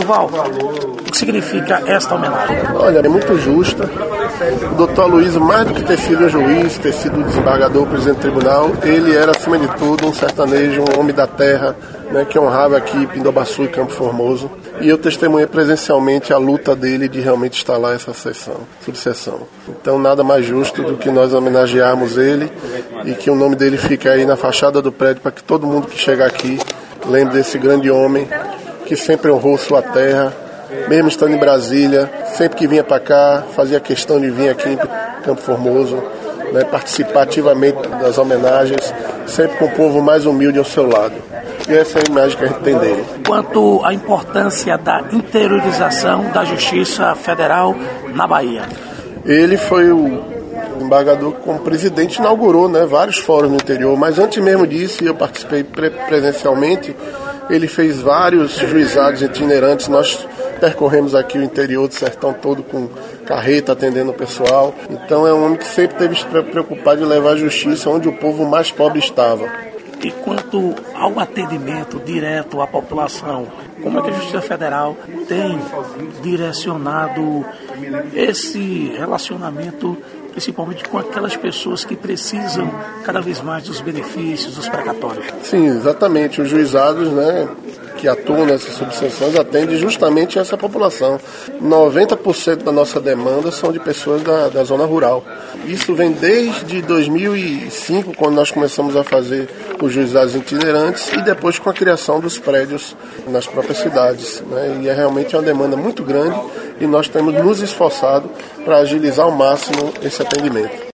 Durval, o que significa esta homenagem? Olha, é muito justa. O doutor Aloysio, mais do que ter sido juiz, ter sido desembargador, presidente do tribunal, ele era, acima de tudo, um sertanejo, um homem da terra, né, que honrava aqui Pindobaçu e Campo Formoso. E eu testemunhei presencialmente a luta dele de realmente instalar essa subseção. Então, nada mais justo do que nós homenagearmos ele e que o nome dele fique aí na fachada do prédio para que todo mundo que chegar aqui lembre desse grande homem que sempre honrou sua terra, mesmo estando em Brasília, sempre que vinha para cá, fazia questão de vir aqui em Campo Formoso, né, participar ativamente das homenagens, sempre com o povo mais humilde ao seu lado. E essa é a imagem que a gente tem dele. Quanto à importância da interiorização da Justiça Federal na Bahia. Ele foi o embargador que, como presidente, inaugurou, né, vários fóruns no interior, mas antes mesmo disso, eu participei presencialmente, ele fez vários juizados itinerantes. Nós percorremos aqui o interior do sertão todo com carreta atendendo o pessoal. Então é um homem que sempre teve preocupado de levar a justiça onde o povo mais pobre estava. E quanto ao atendimento direto à população, como é que a Justiça Federal tem direcionado esse relacionamento, principalmente com aquelas pessoas que precisam cada vez mais dos benefícios, dos precatórios? Sim, exatamente. Os juizados, né, que atuam nessas subseções atendem justamente essa população. 90% da nossa demanda são de pessoas da zona rural. Isso vem desde 2005, quando nós começamos a fazer os juizados itinerantes e depois com a criação dos prédios nas próprias cidades, né? E é realmente uma demanda muito grande e nós temos nos esforçado para agilizar ao máximo esse atendimento.